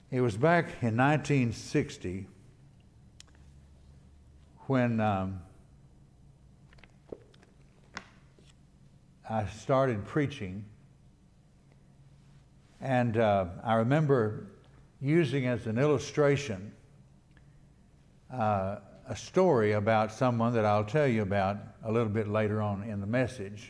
It was back in 1960 when I started preaching, and I remember using as an illustration a story about someone that I'll tell you about a little bit later on in the message.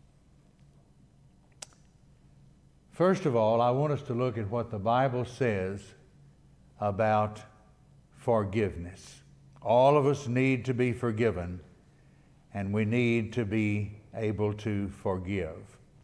First of all, I want us to look at what the Bible says about forgiveness. All of us need to be forgiven, and we need to be able to forgive.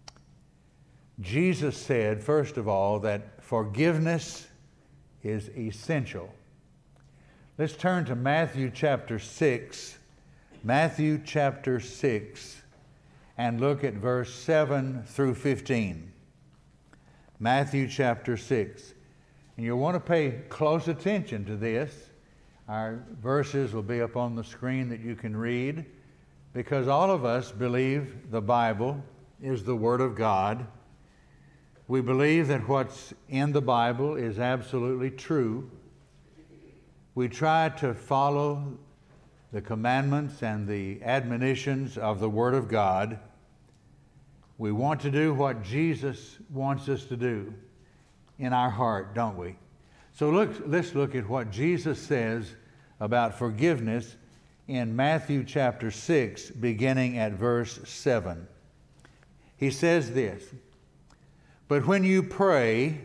Jesus said, first of all, that forgiveness is essential. Let's turn to Matthew chapter 6. Matthew chapter 6, and look at verse 7 through 15. Matthew chapter 6. And you'll want to pay close attention to this. Our verses will be up on the screen that you can read, because all of us believe the Bible is the Word of God. We believe that what's in the Bible is absolutely true. We try to follow the commandments and the admonitions of the Word of God. We want to do what Jesus wants us to do in our heart, don't we? So let's look at what Jesus says about forgiveness in Matthew chapter 6, beginning at verse 7. He says this, "But when you pray,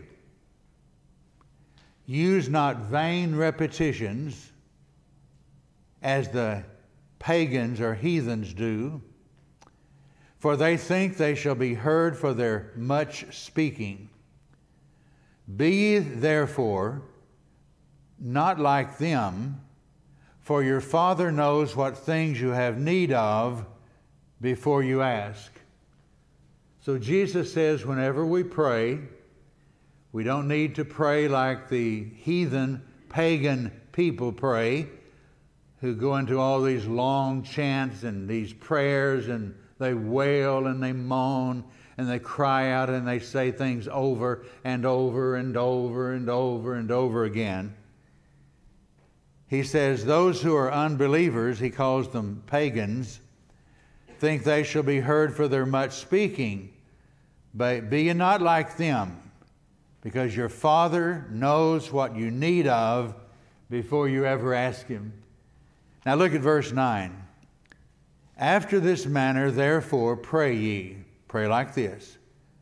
use not vain repetitions as the pagans or heathens do, for they think they shall be heard for their much speaking. Be ye therefore not like them, for your Father knows what things you have need of before you ask." So Jesus says whenever we pray, we don't need to pray like the heathen, pagan people pray, who go into all these long chants and these prayers, and they wail and they moan and they cry out and they say things over and over and over and over and over again. He says those who are unbelievers, he calls them pagans, think they shall be heard for their much speaking. But be ye not like them, because your Father knows what you need of before you ever ask Him. Now look at verse 9. "After this manner, therefore, pray ye." Pray like this.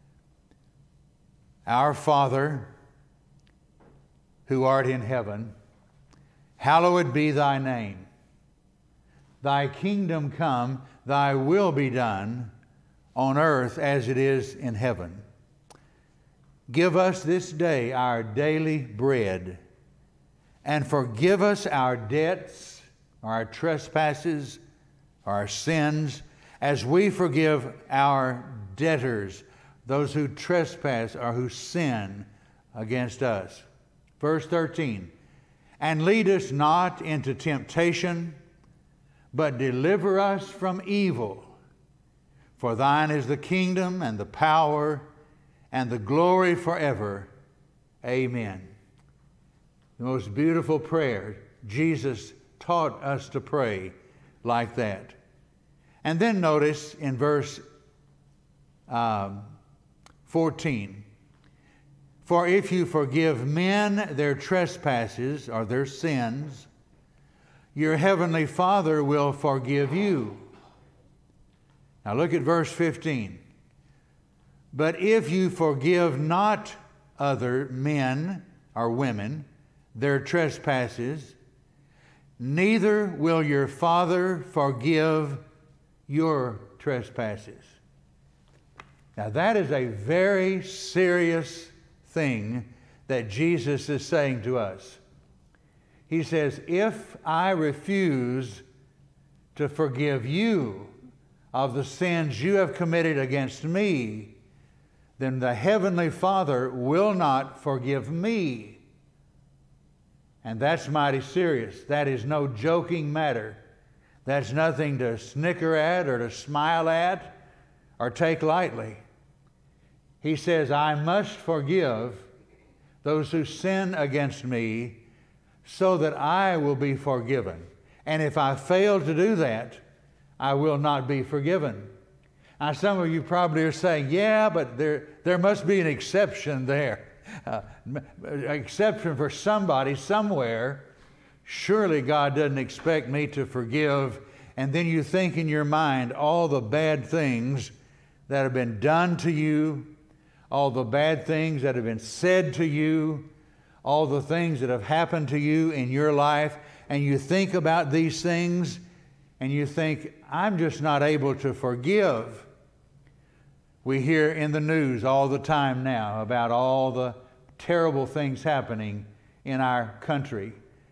"Our Father, who art in heaven, hallowed be thy name. Thy kingdom come, thy will be done on earth as it is in heaven. Give us this day our daily bread, and forgive us our debts, our trespasses, our sins, as we forgive our debtors, those who trespass or who sin against us." Verse 13, "And lead us not into temptation, but deliver us from evil. For thine is the kingdom and the power and the glory forever. Amen." The most beautiful prayer. Jesus taught us to pray like that. And then notice in verse 14, "For if you forgive men their trespasses," or their sins, "your heavenly Father will forgive you." Now look at verse 15. "But if you forgive not other men or women their trespasses, neither will your Father forgive your trespasses." Now that is a very serious thing that Jesus is saying to us. He says, if I refuse to forgive you of the sins you have committed against me, then the Heavenly Father will not forgive me. And that's mighty serious. That is no joking matter. That's nothing to snicker at or to smile at or take lightly. He says, I must forgive those who sin against me, so that I will be forgiven. And if I fail to do that, I will not be forgiven. Now, some of you probably are saying, yeah, but there must be an exception there. Exception for somebody somewhere. Surely God doesn't expect me to forgive. And then you think in your mind all the bad things that have been done to you, all the bad things that have been said to you, all the things that have happened to you in your life, and you think about these things, and you think, I'm just not able to forgive. We hear in the news all the time now about all the terrible things happening in our country,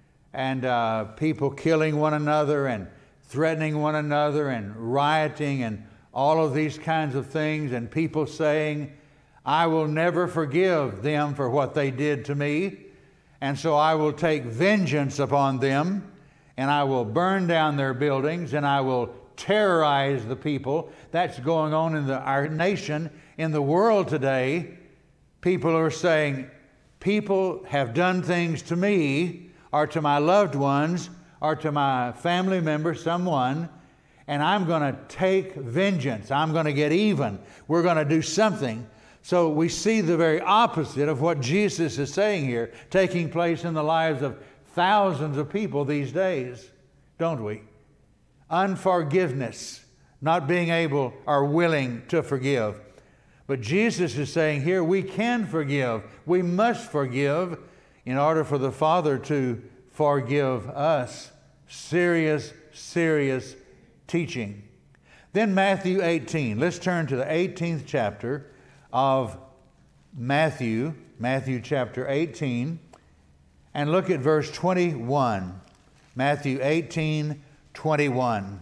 and people killing one another and threatening one another and rioting and all of these kinds of things, and people saying, I will never forgive them for what they did to me, and so I will take vengeance upon them, and I will burn down their buildings, and I will terrorize the people. That's going on in our nation, in the world today. People are saying, people have done things to me, or to my loved ones, or to my family member, someone, and I'm going to take vengeance. I'm going to get even. We're going to do something. So we see the very opposite of what Jesus is saying here taking place in the lives of thousands of people these days, don't we? Unforgiveness, not being able or willing to forgive. But Jesus is saying here we can forgive. We must forgive in order for the Father to forgive us. Serious, serious teaching. Then Matthew 18. Let's turn to the 18th chapter of Matthew chapter 18, and look at verse 21. Matthew 18, 21.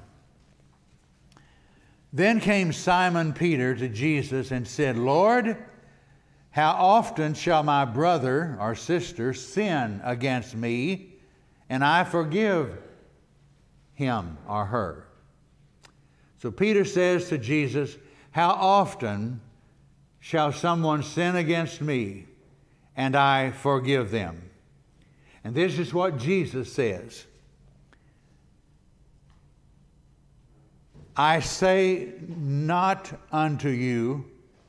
Then came Simon Peter to Jesus and said, Lord, how often shall my brother or sister sin against me, and I forgive him or her? So Peter says to Jesus, how often shall someone sin against me, and I forgive them? And this is what Jesus says. I say not unto you,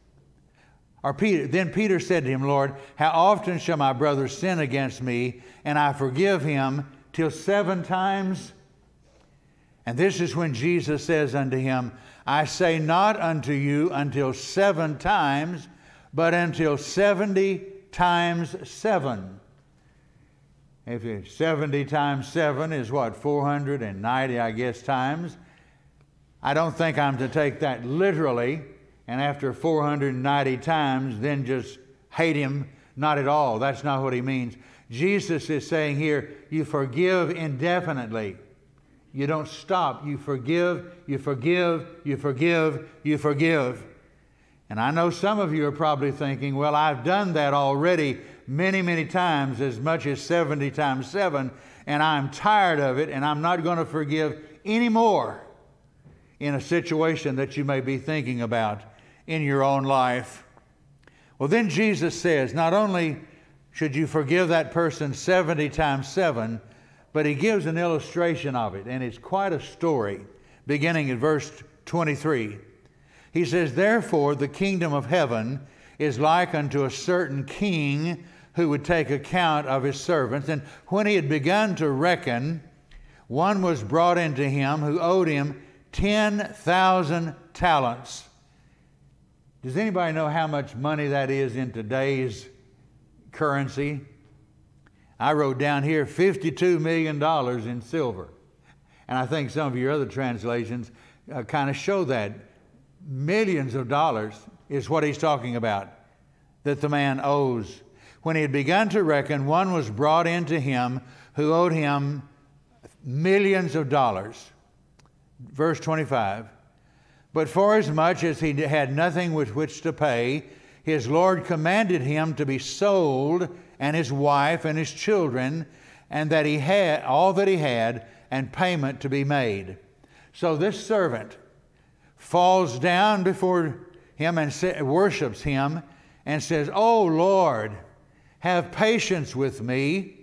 then Peter said to him, Lord, how often shall my brother sin against me, and I forgive him, till 7 times? And this is when Jesus says unto him, I say not unto you until 7 times, but until 70 times 7. If it's 70 times 7 is what, 490, I guess, times. I don't think I'm to take that literally, and after 490 times, then just hate him. Not at all. That's not what he means. Jesus is saying here, you forgive indefinitely. You don't stop. You forgive, you forgive, you forgive, you forgive. And I know some of you are probably thinking, well, I've done that already many, many times, as much as 70 times 7, and I'm tired of it, and I'm not going to forgive anymore, in a situation that you may be thinking about in your own life. Well, then Jesus says, not only should you forgive that person 70 times 7, but he gives an illustration of it, and it's quite a story, beginning in verse 23. He says, therefore the kingdom of heaven is like unto a certain king who would take account of his servants. And when he had begun to reckon, one was brought into him who owed him 10,000 talents. Does anybody know how much money that is in today's currency? I wrote down here $52 million in silver. And I think some of your other translations kind of show that. Millions of dollars is what he's talking about that the man owes. When he had begun to reckon, one was brought into him who owed him millions of dollars. Verse 25. But forasmuch as he had nothing with which to pay, his Lord commanded him to be sold, and his wife and his children, and that he had all that he had, and payment to be made. So this servant falls down before him and worships him and says, "Oh Lord, have patience with me,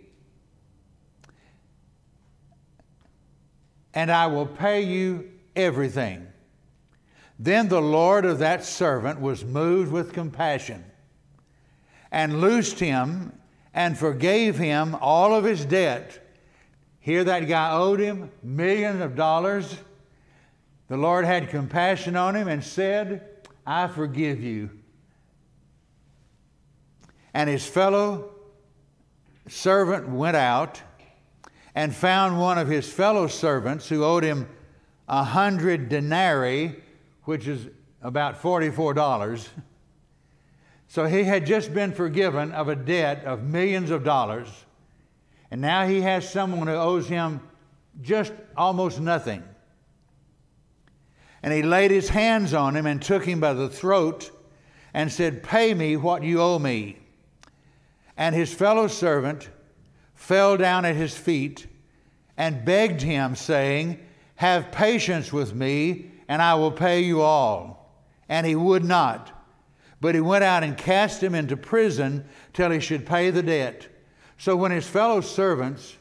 and I will pay you everything. Then the Lord of that servant was moved with compassion and loosed him and forgave him all of his debt. Here that guy owed him millions of dollars. The Lord had compassion on him and said, I forgive you. And his fellow servant went out and found one of his fellow servants who owed him 100 denarii, which is about $44. So he had just been forgiven of a debt of millions of dollars, and now he has someone who owes him just almost nothing. And he laid his hands on him and took him by the throat and said, pay me what you owe me. And his fellow servant fell down at his feet and begged him, saying, have patience with me, and I will pay you all. And he would not, but he went out and cast him into prison till he should pay the debt. So when his fellow servants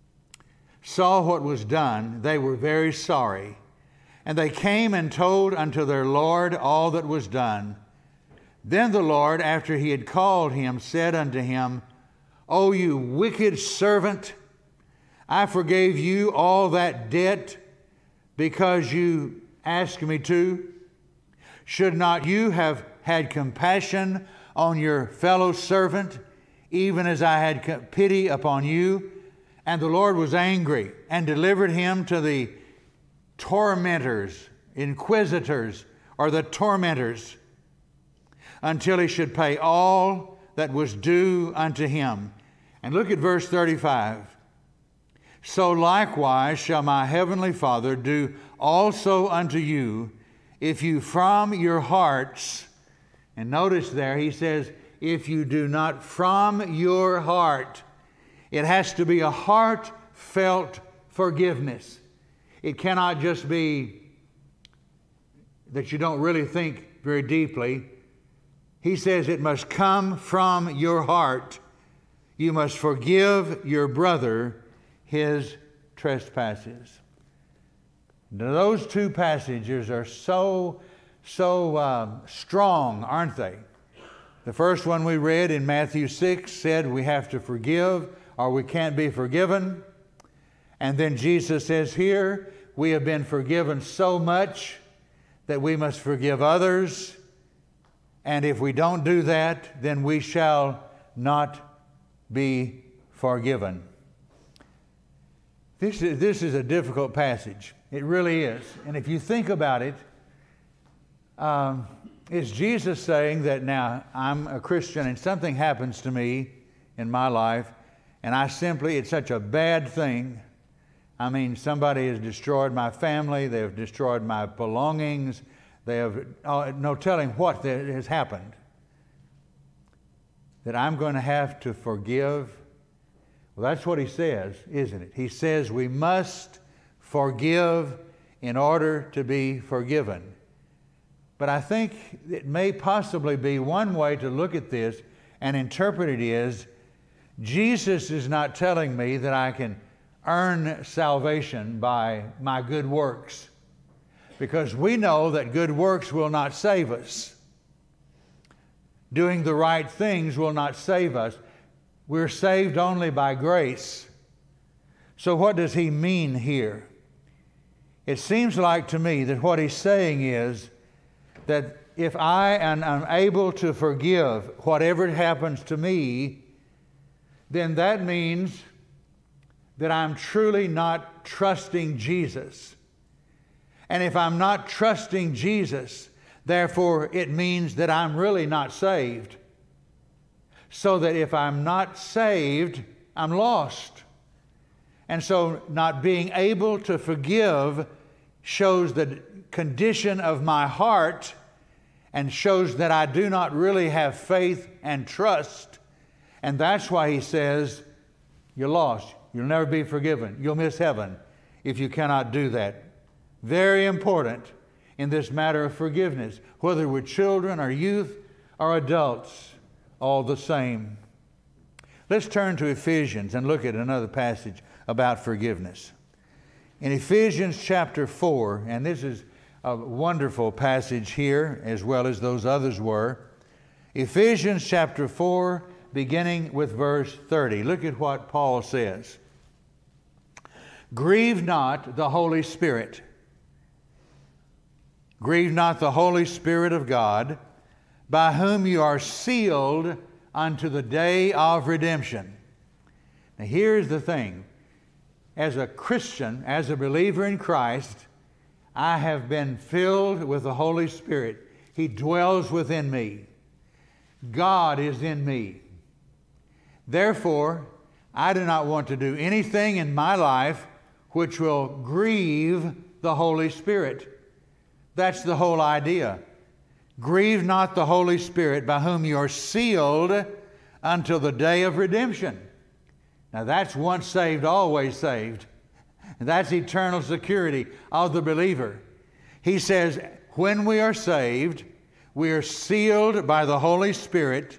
saw what was done, they were very sorry. And they came and told unto their Lord all that was done. Then the Lord, after he had called him, said unto him, O you wicked servant, I forgave you all that debt because you asked me to. Should not you have had compassion on your fellow servant, even as I had pity upon you? And the Lord was angry and delivered him to the tormentors, inquisitors, or the tormentors, until he should pay all that was due unto him. And look at verse 35. So likewise shall my heavenly Father do also unto you, if you from your hearts, and notice there he says, if you do not from your heart. It has to be a heartfelt forgiveness. It cannot just be that you don't really think very deeply. He says it must come from your heart. You must forgive your brother his trespasses. Now, those two passages are so strong, aren't they? The first one we read in Matthew 6 said we have to forgive or we can't be forgiven. And then Jesus says here, we have been forgiven so much that we must forgive others. And if we don't do that, then we shall not be forgiven. This is a difficult passage. It really is. And if you think about it, is Jesus saying that now I'm a Christian and something happens to me in my life and it's such a bad thing. I mean, somebody has destroyed my family. They have destroyed my belongings. They have no telling what has happened. That I'm going to have to forgive. Well, that's what he says, isn't it? He says we must forgive in order to be forgiven. But I think it may possibly be one way to look at this and interpret it is, Jesus is not telling me that I can earn salvation by my good works, because we know that good works will not save us. Doing the right things will not save us. We're saved only by grace. So what does he mean here? It seems like to me that what he's saying is that if I am unable to forgive whatever happens to me, then that means that I'm truly not trusting Jesus. And if I'm not trusting Jesus, therefore it means that I'm really not saved. So that if I'm not saved, I'm lost. And so not being able to forgive shows the condition of my heart and shows that I do not really have faith and trust. And that's why he says, you're lost. You'll never be forgiven. You'll miss heaven if you cannot do that. Very important in this matter of forgiveness, whether we're children or youth or adults, all the same. Let's turn to Ephesians and look at another passage about forgiveness. In Ephesians chapter 4, and this is a wonderful passage here, as well as those others were. Ephesians chapter 4, beginning with verse 30. Look at what Paul says. Grieve not the Holy Spirit. Grieve not the Holy Spirit of God, by whom you are sealed unto the day of redemption. Now here's the thing. As a Christian, as a believer in Christ, I have been filled with the Holy Spirit. He dwells within me. God is in me. Therefore, I do not want to do anything in my life which will grieve the Holy Spirit. That's the whole idea. Grieve not the Holy Spirit, by whom you are sealed until the day of redemption. Now that's once saved, always saved. That's eternal security of the believer. He says, when we are saved, we are sealed by the Holy Spirit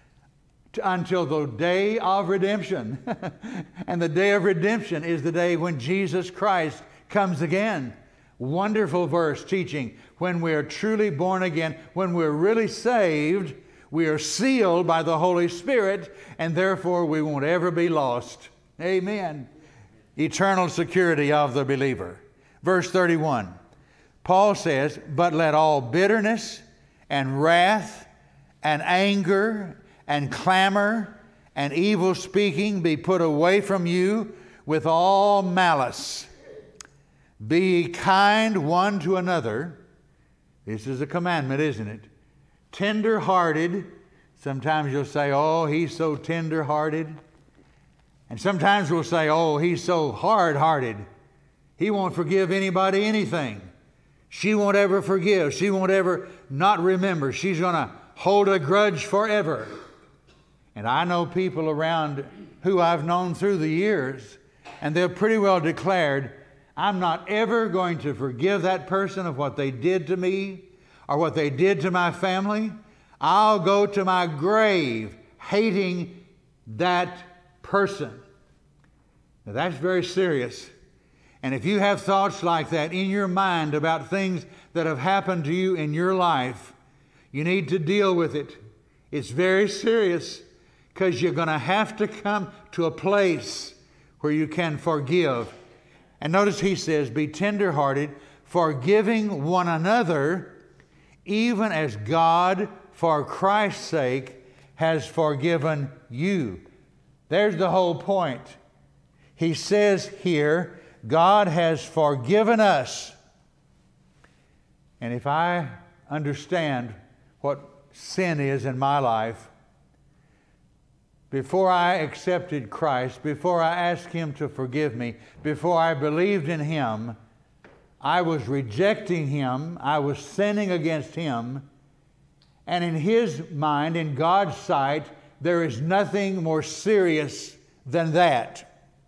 until the day of redemption. And the day of redemption is the day when Jesus Christ comes again. Wonderful verse teaching when we are truly born again, when we're really saved, we are sealed by the Holy Spirit, and therefore we won't ever be lost. Amen. Eternal security of the believer. Verse 31, Paul says, but let all bitterness and wrath and anger and clamor and evil speaking be put away from you with all malice. Be kind one to another. This is a commandment, isn't it? Tender-hearted. Sometimes you'll say, oh, he's so tender-hearted. And sometimes we'll say, oh, he's so hard-hearted. He won't forgive anybody anything. She won't ever forgive. She won't ever not remember. She's going to hold a grudge forever. And I know people around who I've known through the years, and they've pretty well declared, I'm not ever going to forgive that person of what they did to me or what they did to my family. I'll go to my grave hating that person. Now that's very serious. And if you have thoughts like that in your mind about things that have happened to you in your life, you need to deal with it. It's very serious, because you're going to have to come to a place where you can forgive. And notice he says, be tender-hearted, forgiving one another, even as God, for Christ's sake, has forgiven you. There's the whole point. He says here, God has forgiven us. And if I understand what sin is in my life, before I accepted Christ, before I asked Him to forgive me, before I believed in Him, I was rejecting Him, I was sinning against Him, and in His mind, in God's sight, there is nothing more serious than that.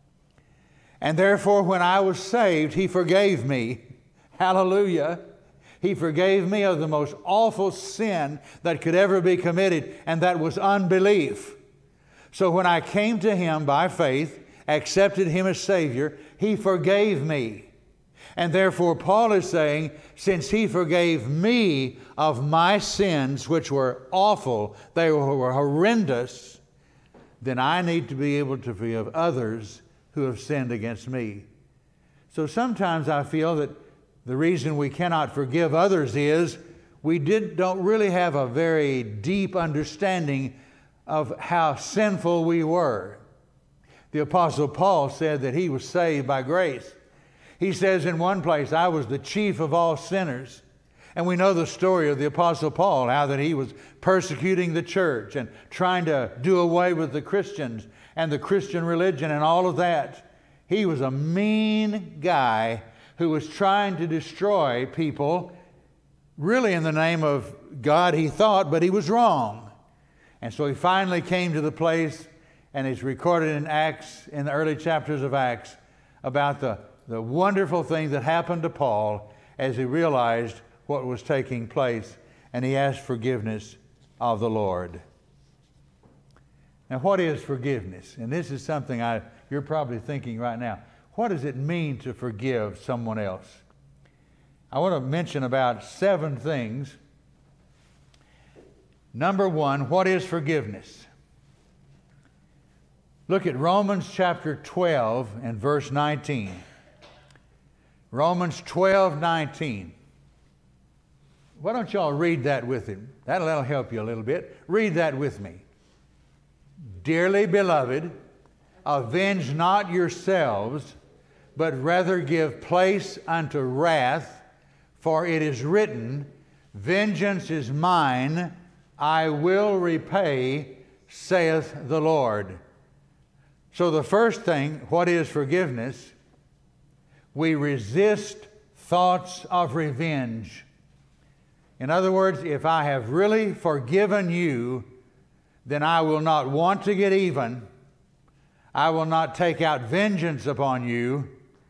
And therefore, when I was saved, He forgave me. Hallelujah. He forgave me of the most awful sin that could ever be committed, and that was unbelief. So when I came to Him by faith, accepted Him as Savior, He forgave me. And therefore Paul is saying, since He forgave me of my sins, which were awful, they were horrendous, then I need to be able to forgive others who have sinned against me. So sometimes I feel that the reason we cannot forgive others is we don't really have a very deep understanding of how sinful we were. The Apostle Paul said that he was saved by grace. He says in one place, I was the chief of all sinners. And we know the story of the Apostle Paul, how that he was persecuting the church and trying to do away with the Christians and the Christian religion and all of that. He was a mean guy who was trying to destroy people, really in the name of God, he thought, but he was wrong. And so he finally came to the place, and it's recorded in Acts, in the early chapters of Acts, about the wonderful thing that happened to Paul as he realized what was taking place, and he asked forgiveness of the Lord. Now, what is forgiveness? And this is something you're probably thinking right now. What does it mean to forgive someone else? I want to mention about 7 things. Number 1, what is forgiveness? Look at Romans chapter 12 and verse 19. Romans 12:19. Why don't y'all read that with him? That'll help you a little bit. Read that with me. Dearly beloved, avenge not yourselves, but rather give place unto wrath, for it is written, vengeance is mine, I will repay, saith the Lord. So the first thing, what is forgiveness? We resist thoughts of revenge. In other words, if I have really forgiven you, then I will not want to get even. I will not take out vengeance upon you.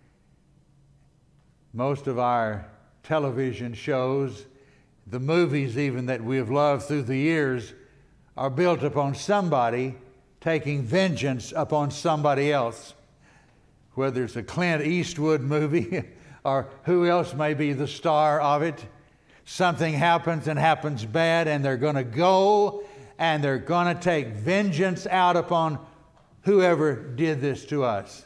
Most of our television shows, the movies even that we have loved through the years, are built upon somebody taking vengeance upon somebody else. Whether it's a Clint Eastwood movie or who else may be the star of it, something happens and happens bad, and they're going to go and they're going to take vengeance out upon whoever did this to us.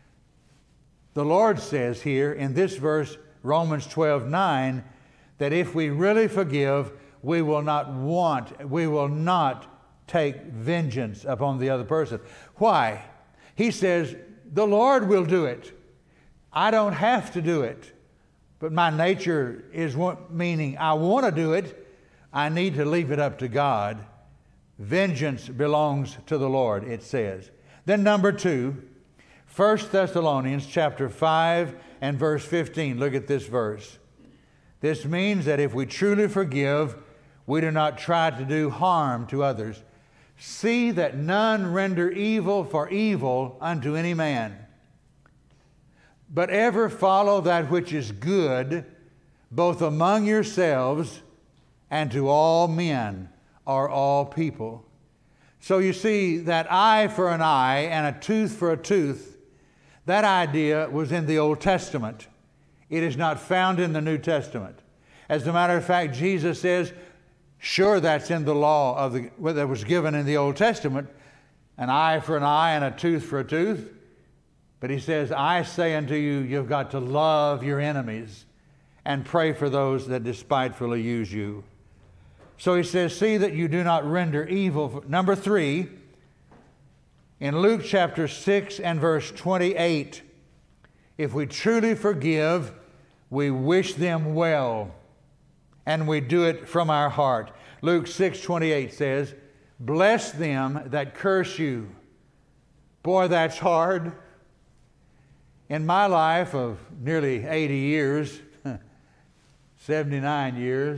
The Lord says here in this verse, Romans 12:9, that if we really forgive, we will not take vengeance upon the other person. Why? He says, the Lord will do it. I don't have to do it. But my nature is meaning I want to do it. I need to leave it up to God. Vengeance belongs to the Lord, it says. Then number 2, 1 Thessalonians chapter 5 and verse 15. Look at this verse. This means that if we truly forgive, we do not try to do harm to others. See that none render evil for evil unto any man, but ever follow that which is good, both among yourselves and to all men or all people. So you see, that eye for an eye and a tooth for a tooth, that idea was in the Old Testament. It is not found in the New Testament. As a matter of fact, Jesus says, sure, that's in the law that was given in the Old Testament, an eye for an eye and a tooth for a tooth. But he says, I say unto you, you've got to love your enemies and pray for those that despitefully use you. So he says, see that you do not render evil. Number 3, in Luke chapter 6 and verse 28, if we truly forgive, we wish them well, and we do it from our heart. Luke 6:28 says, bless them that curse you. Boy, that's hard. In my life of nearly 80 years, 79 years,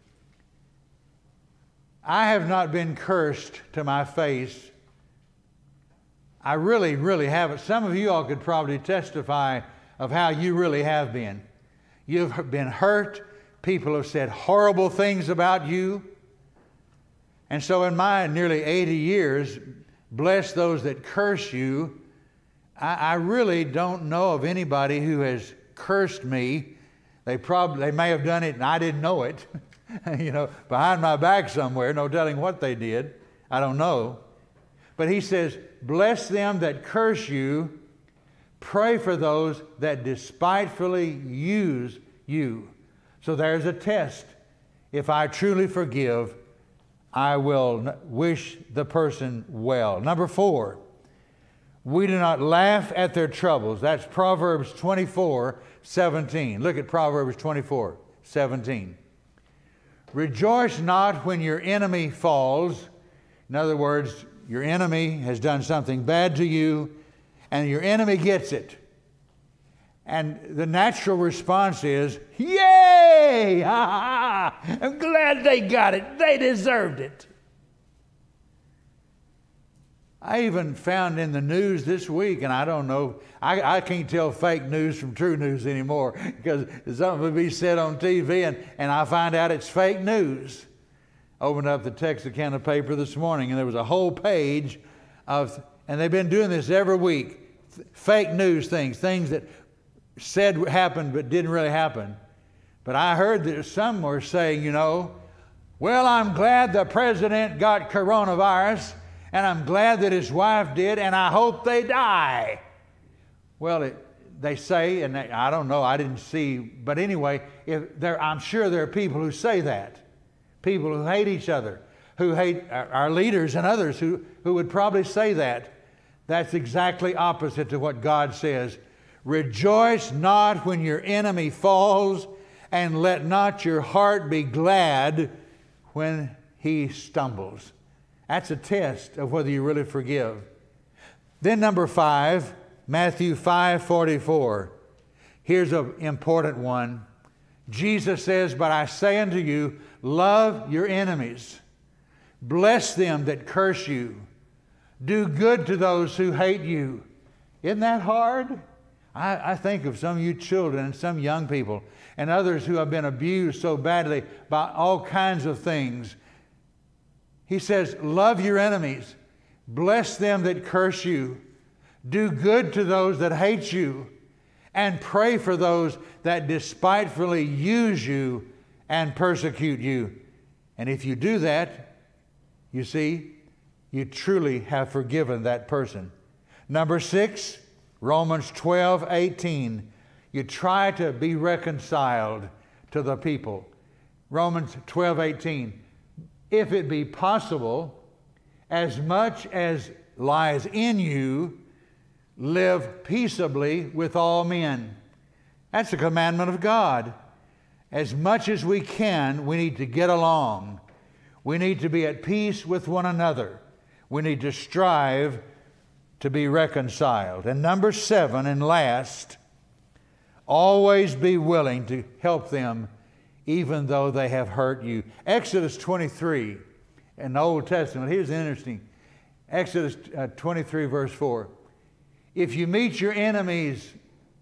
I have not been cursed to my face. I really, really haven't. Some of you all could probably testify of how you really have been. You've been hurt. People have said horrible things about you. And so in my nearly 80 years, bless those that curse you. I really don't know of anybody who has cursed me. They may have done it and I didn't know it. Behind my back somewhere, no telling what they did. I don't know. But he says, bless them that curse you. Pray for those that despitefully use you. So there's a test. If I truly forgive, I will wish the person well. Number 4, we do not laugh at their troubles. That's Proverbs 24:17. Look at Proverbs 24:17. Rejoice not when your enemy falls. In other words, your enemy has done something bad to you, and your enemy gets it. And the natural response is, yay! I'm glad they got it. They deserved it. I even found in the news this week, and I don't know, I can't tell fake news from true news anymore, because something will be said on TV and I find out it's fake news. Opened up the Texarkana paper this morning, and there was a whole page and they've been doing this every week, fake news things that said happened but didn't really happen. But I heard that some were saying, well, I'm glad the president got coronavirus, and I'm glad that his wife did, and I hope they die. Well, they say, and I don't know, I didn't see, but anyway, I'm sure there are people who say that. People who hate each other, who hate our leaders and others who would probably say that. That's exactly opposite to what God says. Rejoice not when your enemy falls, and let not your heart be glad when he stumbles. That's a test of whether you really forgive. Then number 5, Matthew 5:44. Here's an important one. Jesus says, but I say unto you, love your enemies. Bless them that curse you. Do good to those who hate you. Isn't that hard? I think of some of you children and some young people and others who have been abused so badly by all kinds of things. He says, love your enemies. Bless them that curse you. Do good to those that hate you. And pray for those that despitefully use you and persecute you. And if you do that, you see, you truly have forgiven that person. Number 6, Romans 12:18. You try to be reconciled to the people. Romans 12:18. If it be possible, as much as lies in you, live peaceably with all men. That's a commandment of God. As much as we can, we need to get along. We need to be at peace with one another. We need to strive to be reconciled. And number 7 and last, always be willing to help them even though they have hurt you. Exodus 23 in the Old Testament. Here's interesting. Exodus 23 verse 4. If you meet your enemy's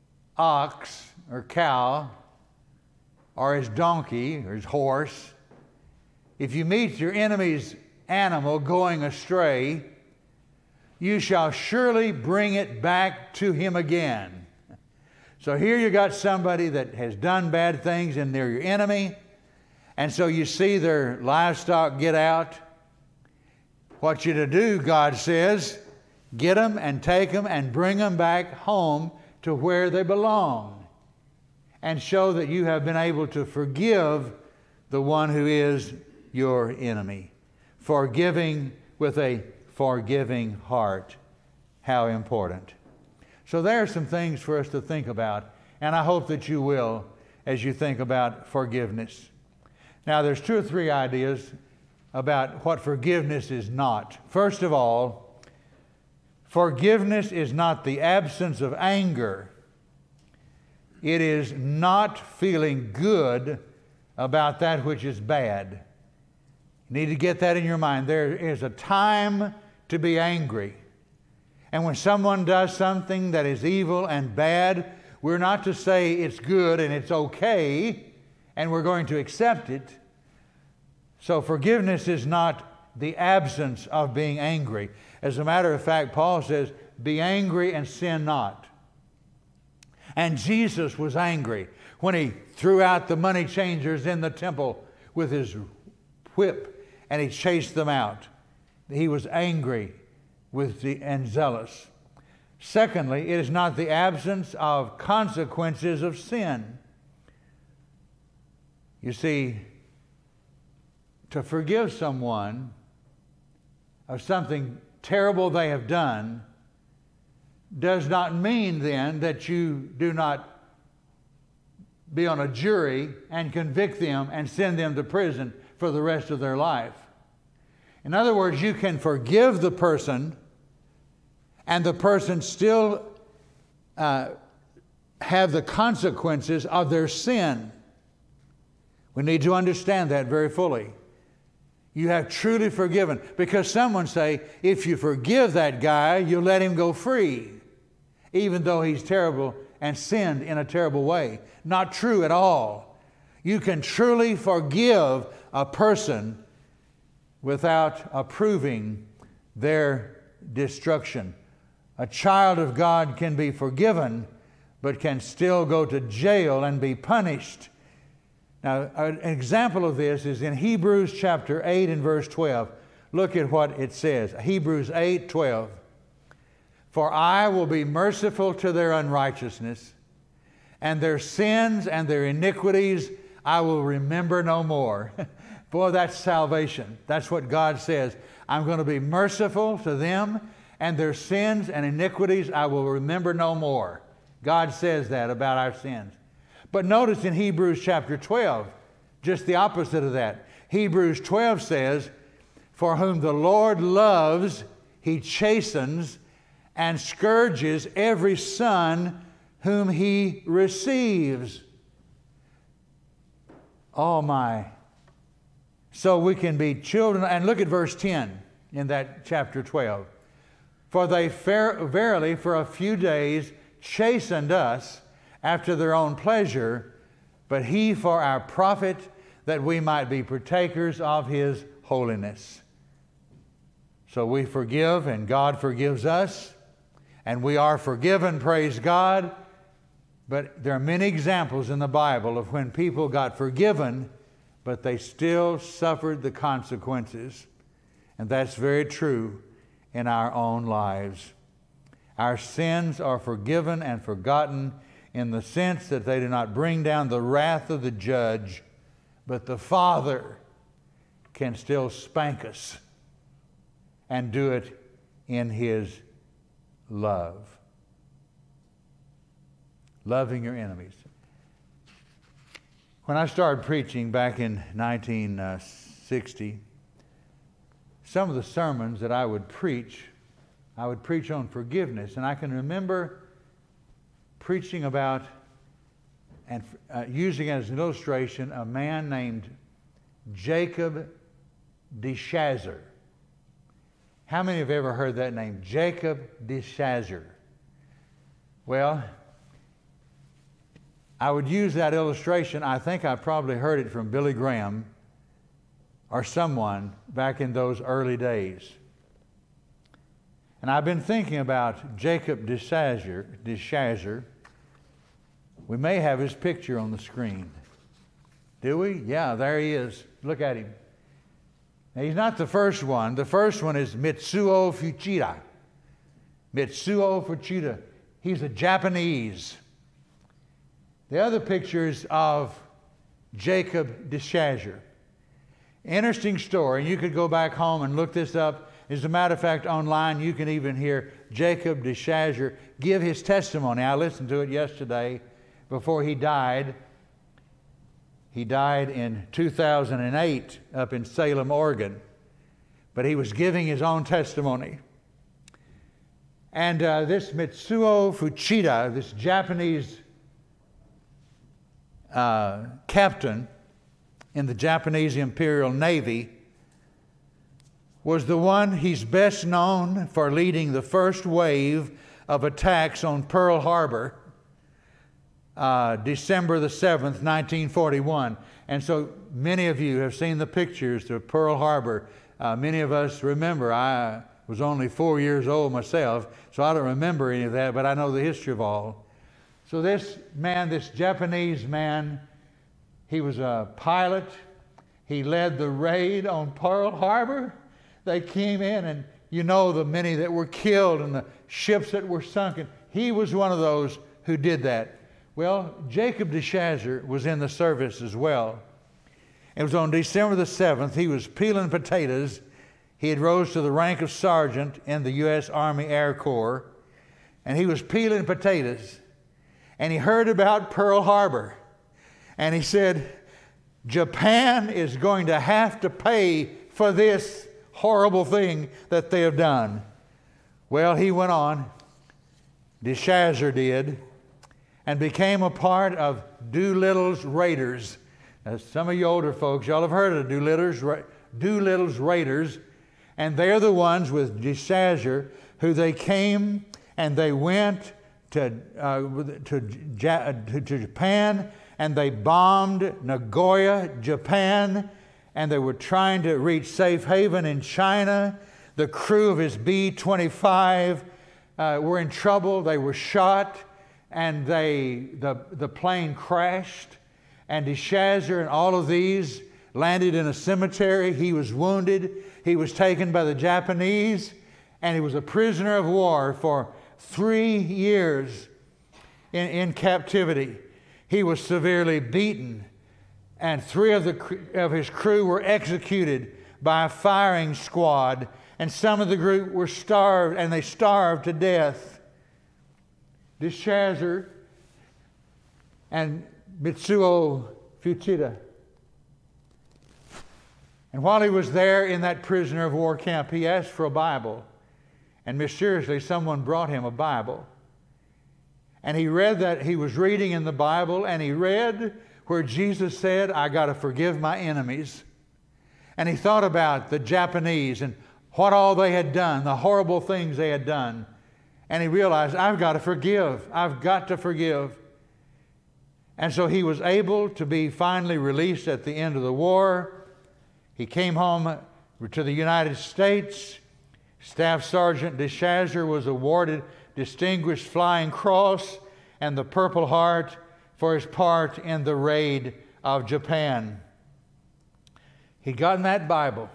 ox or cow or his donkey or his horse, if you meet your enemy's animal going astray, you shall surely bring it back to him again. So here you got somebody that has done bad things and they're your enemy, and so you see their livestock get out. What you to do, God says, get them and take them and bring them back home to where they belong, and show that you have been able to forgive the one who is your enemy. Forgiving with a forgiving heart. How important. So there are some things for us to think about, and I hope that you will as you think about forgiveness. Now, there's 2 or 3 ideas about what forgiveness is not. First of all, forgiveness is not the absence of anger. It is not feeling good about that which is bad. You need to get that in your mind. There is a time to be angry. And when someone does something that is evil and bad, we're not to say it's good and it's okay and we're going to accept it. So forgiveness is not the absence of being angry. As a matter of fact, Paul says, be angry and sin not. And Jesus was angry when he threw out the money changers in the temple with his whip and he chased them out. He was angry and zealous. Secondly, it is not the absence of consequences of sin. You see, to forgive someone of something terrible they have done does not mean then that you do not be on a jury and convict them and send them to prison for the rest of their life. In other words, you can forgive the person and the person still have the consequences of their sin. We need to understand that very fully. You have truly forgiven. Because someone say, if you forgive that guy, you'll let him go free, even though he's terrible and sinned in a terrible way. Not true at all. You can truly forgive a person without approving their destruction. A child of God can be forgiven, but can still go to jail and be punished. Now, an example of this is in Hebrews chapter 8 and verse 12. Look at what it says. Hebrews 8:12. For I will be merciful to their unrighteousness, and their sins and their iniquities I will remember no more. Boy, that's salvation. That's what God says. I'm going to be merciful to them, and their sins and iniquities I will remember no more. God says that about our sins. But notice in Hebrews chapter 12, just the opposite of that. Hebrews 12 says, for whom the Lord loves, he chastens and scourges every son whom he receives. Oh my. So we can be children. And look at verse 10 in that chapter 12. For they verily for a few days chastened us after their own pleasure, but he for our profit, that we might be partakers of his holiness. So we forgive, and God forgives us, and we are forgiven, praise God. But there are many examples in the Bible of when people got forgiven, but they still suffered the consequences. And that's very true in our own lives. Our sins are forgiven and forgotten in the sense that they do not bring down the wrath of the judge, but the Father can still spank us and do it in his love. Loving your enemies. When I started preaching back in 1960, some of the sermons that I would preach on forgiveness. And I can remember preaching about and using as an illustration a man named Jacob DeShazer. How many have ever heard that name, Jacob DeShazer? Well, I would use that illustration. I think I probably heard it from Billy Graham or someone back in those early days. And I've been thinking about Jacob DeShazer. We may have his picture on the screen. Do we? Yeah, there he is. Look at him. Now, he's not the first one. The first one is Mitsuo Fuchida. Mitsuo Fuchida. He's a Japanese. The other pictures of Jacob DeShazer. Interesting story. You could go back home and look this up. As a matter of fact, online you can even hear Jacob DeShazer give his testimony. I listened to it yesterday before he died. He died in 2008 up in Salem, Oregon. But he was giving his own testimony. And this Mitsuo Fuchida, this Japanese captain in the Japanese Imperial Navy, was the one he's best known for leading the first wave of attacks on Pearl Harbor, December the 7th, 1941. And so many of you have seen the pictures of Pearl Harbor. Many of us remember. I was only 4 years old myself, so I don't remember any of that, but I know the history of all. So this man, this Japanese man, he was a pilot. He led the raid on Pearl Harbor. They came in, and you know the many that were killed and the ships that were sunken. He was one of those who did that. Well, Jacob DeShazer was in the service as well. It was on December the 7th. He was peeling potatoes. He had rose to the rank of sergeant in the U.S. Army Air Corps, and he was peeling potatoes. And he heard about Pearl Harbor. And he said, Japan is going to have to pay for this horrible thing that they have done. Well, he went on, DeShazer did, and became a part of Doolittle's Raiders. Now, some of you older folks, y'all have heard of Doolittle's Raiders, and they're the ones with DeShazer who they came and they went to Japan, and they bombed Nagoya, Japan, and they were trying to reach safe haven in China. The crew of his B-25 were in trouble. They were shot, and the plane crashed. And DeShazer and all of these landed in a cemetery. He was wounded. He was taken by the Japanese, and he was a prisoner of war for 3 years in captivity. He was severely beaten, and 3 of his crew were executed by a firing squad, and some of the group were starved, and they starved to death. DeShazer and Mitsuo Fuchida. And while he was there in that prisoner of war camp, he asked for a Bible. And mysteriously, someone brought him a Bible. And he read that, he was reading in the Bible, and he read where Jesus said, "I got to forgive my enemies." And he thought about the Japanese and what all they had done, the horrible things they had done. And he realized, I've got to forgive. I've got to forgive. And so he was able to be finally released at the end of the war. He came home to the United States. Staff Sergeant DeShazer was awarded Distinguished Flying Cross and the Purple Heart for his part in the raid of Japan. He got in that Bible.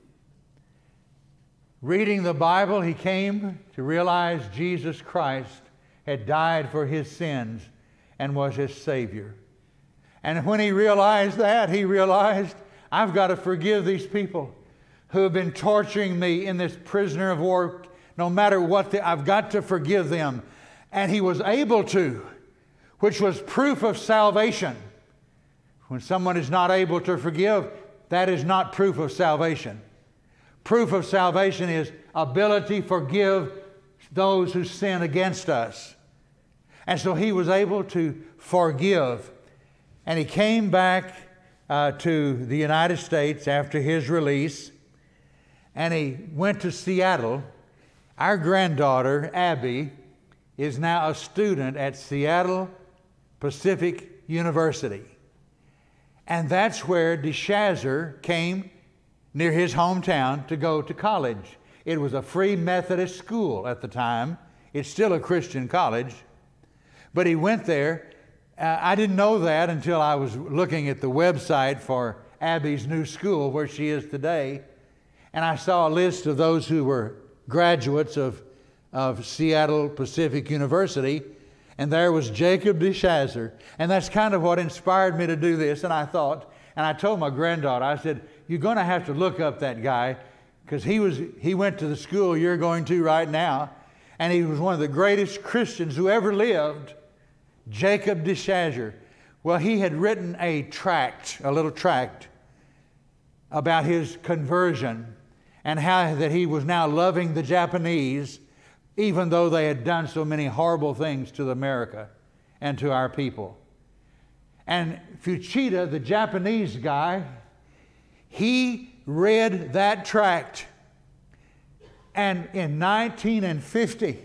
Reading the Bible, he came to realize Jesus Christ had died for his sins and was his Savior. And when he realized that, he realized, I've got to forgive these people who have been torturing me in this prisoner of war. No matter what, I've got to forgive them. And he was able to, which was proof of salvation. When someone is not able to forgive, that is not proof of salvation. Proof of salvation is ability to forgive those who sin against us. And so he was able to forgive. And he came back to the United States after his release. And he went to Seattle. Our granddaughter, Abby, is now a student at Seattle Pacific University. And that's where DeShazer came near his hometown to go to college. It was a free Methodist school at the time. It's still a Christian college. But he went there. I didn't know that until I was looking at the website for Abby's new school, where she is today. And I saw a list of those who were graduates of Seattle Pacific University. And there was Jacob DeShazer. And that's kind of what inspired me to do this. And I thought, and I told my granddaughter, I said, you're going to have to look up that guy, because he went to the school you're going to right now. And he was one of the greatest Christians who ever lived. Jacob DeShazer. Well, he had written a little tract about his conversion and how that he was now loving the Japanese, even though they had done so many horrible things to America and to our people. And Fuchida, the Japanese guy, he read that tract. And in 1950,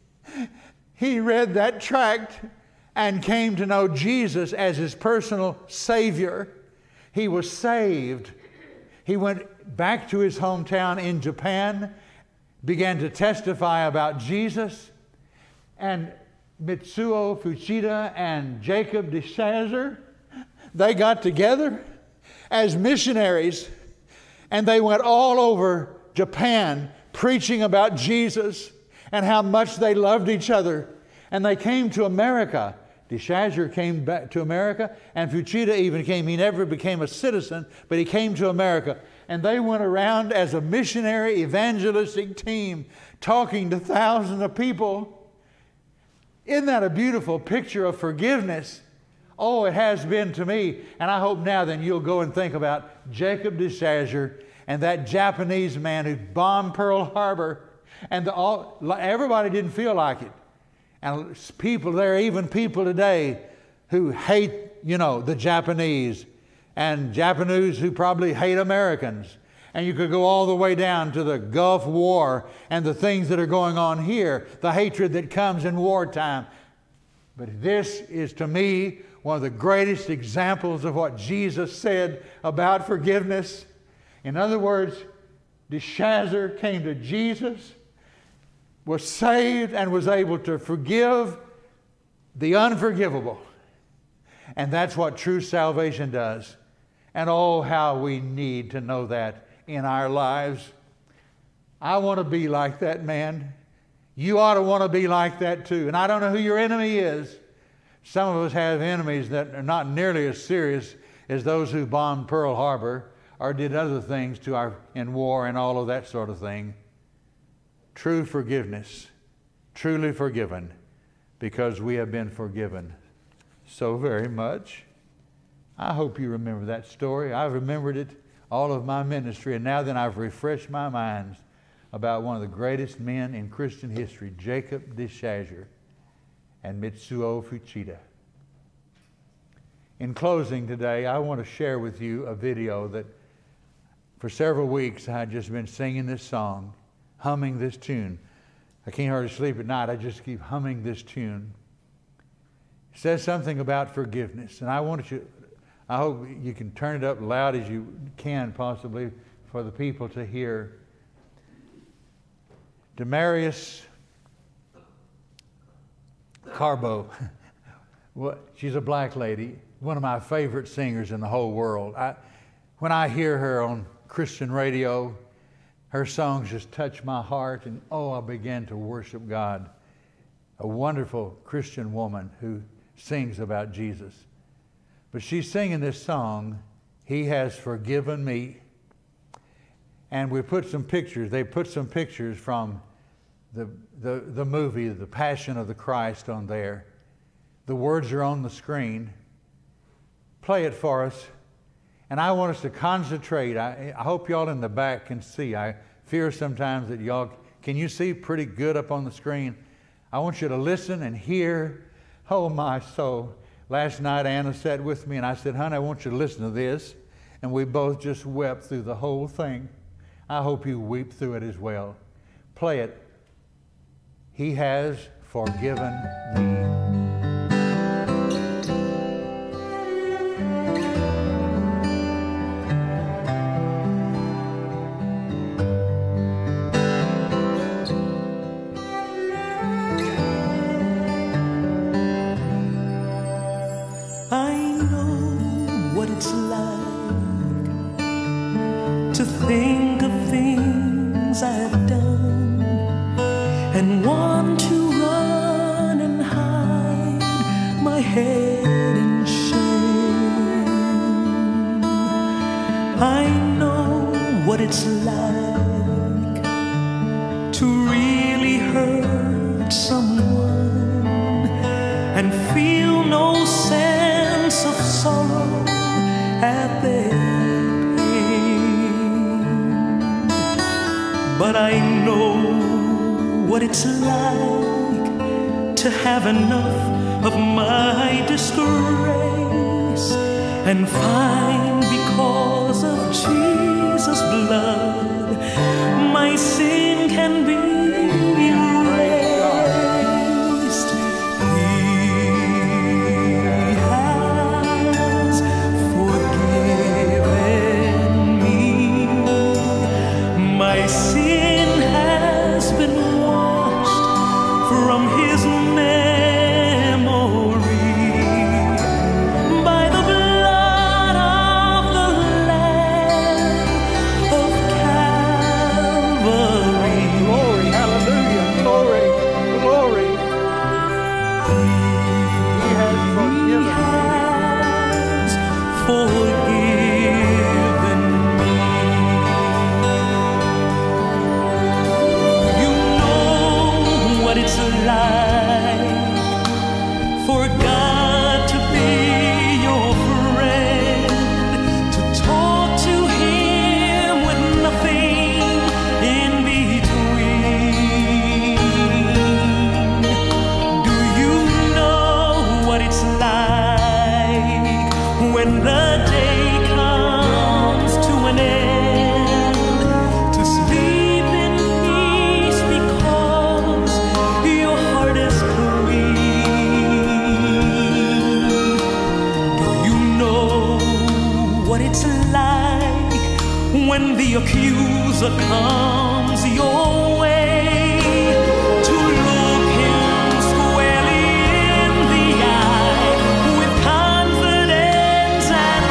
he read that tract and came to know Jesus as his personal Savior. He was saved. He went back to his hometown in Japan, began to testify about Jesus, and Mitsuo Fuchida and Jacob DeShazer, they got together as missionaries, and they went all over Japan preaching about Jesus and how much they loved each other. And they came to America. DeShazer came back to America, and Fuchida even came. He never became a citizen, but he came to America. And they went around as a missionary evangelistic team, talking to thousands of people. Isn't that a beautiful picture of forgiveness? Oh, it has been to me. And I hope now then you'll go and think about Jacob DeShazer and that Japanese man who bombed Pearl Harbor. And everybody didn't feel like it. And there are even people today who hate, the Japanese, and Japanese who probably hate Americans. And you could go all the way down to the Gulf War and the things that are going on here, the hatred that comes in wartime. But this is, to me, one of the greatest examples of what Jesus said about forgiveness. In other words, DeShazer came to Jesus, was saved, and was able to forgive the unforgivable. And that's what true salvation does. And oh, how we need to know that in our lives. I want to be like that man. You ought to want to be like that too. And I don't know who your enemy is. Some of us have enemies that are not nearly as serious as those who bombed Pearl Harbor or did other things in war and all of that sort of thing. True forgiveness, truly forgiven, because we have been forgiven so very much. I hope you remember that story. I've remembered it all of my ministry, and now then I've refreshed my mind about one of the greatest men in Christian history, Jacob DeShazer and Mitsuo Fuchida. In closing today, I want to share with you a video that for several weeks I had just been singing this song, humming this tune. I can't hardly sleep at night. I just keep humming this tune. It says something about forgiveness, and I hope you can turn it up loud as you can possibly for the people to hear. Demarius Carbo, she's a black lady, one of my favorite singers in the whole world. When I hear her on Christian radio, her songs just touch my heart, and I begin to worship God. A wonderful Christian woman who sings about Jesus. But she's singing this song, He Has Forgiven Me. And we put some pictures, they put some pictures from the movie, The Passion of the Christ, on there. The words are on the screen. Play it for us. And I want us to concentrate. I hope y'all in the back can see. I fear sometimes that y'all, can you see pretty good up on the screen? I want you to listen and hear. Oh my soul. Last night Anna sat with me and I said, honey, I want you to listen to this. And we both just wept through the whole thing. I hope you weep through it as well. Play it. He has forgiven me. Think of things I've done and want to run and hide my head in shame. I know what it's like to really hurt someone and feel no sense of sorrow at their but I know what it's like to have enough of my disgrace and find because of Jesus' blood my sin can be erased. He has forgiven me. My sin from his memory by the blood of the Lamb of Calvary. Glory, hallelujah, glory, glory. He has forgiven me. You know what it's like for God to be your friend, to talk to him with nothing in between. Do you know what it's like when the day comes to an end, to sleep in peace because your heart comes your way, to look him squarely in the eye with confidence and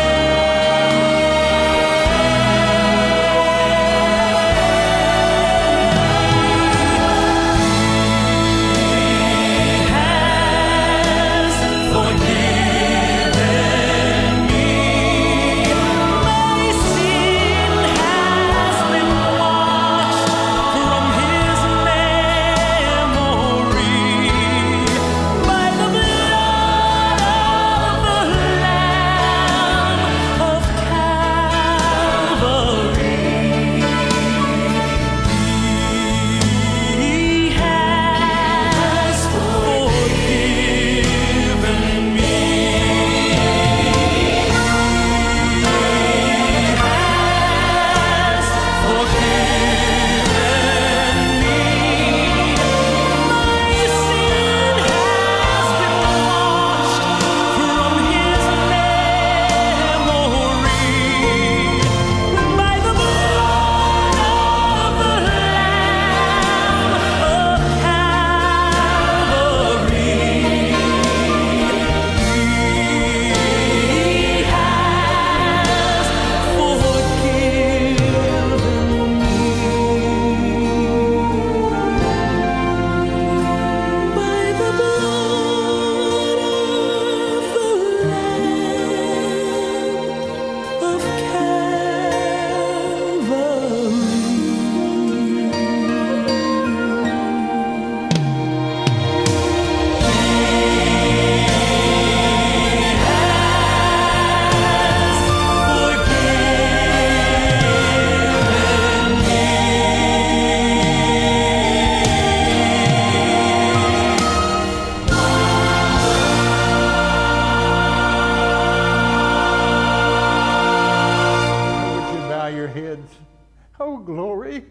Oh, glory.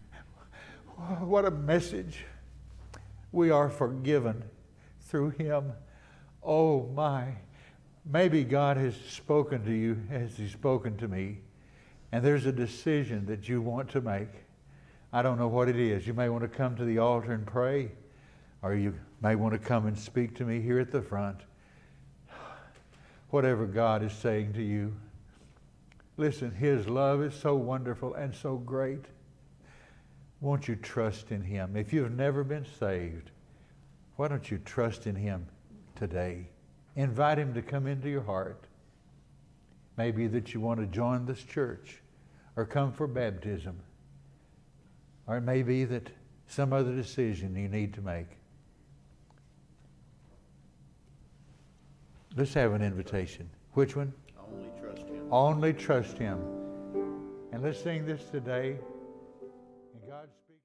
What a message. We are forgiven through him. Oh, my. Maybe God has spoken to you as he's spoken to me, and there's a decision that you want to make. I don't know what it is. You may want to come to the altar and pray, or you may want to come and speak to me here at the front. Whatever God is saying to you, listen, his love is so wonderful and so great. Won't you trust in him? If you've never been saved, why don't you trust in him today? Invite him to come into your heart. Maybe that you want to join this church or come for baptism. Or it may be that some other decision you need to make. Let's have an invitation. Which one? Only trust him. Only trust him. And let's sing this today. And God speaks.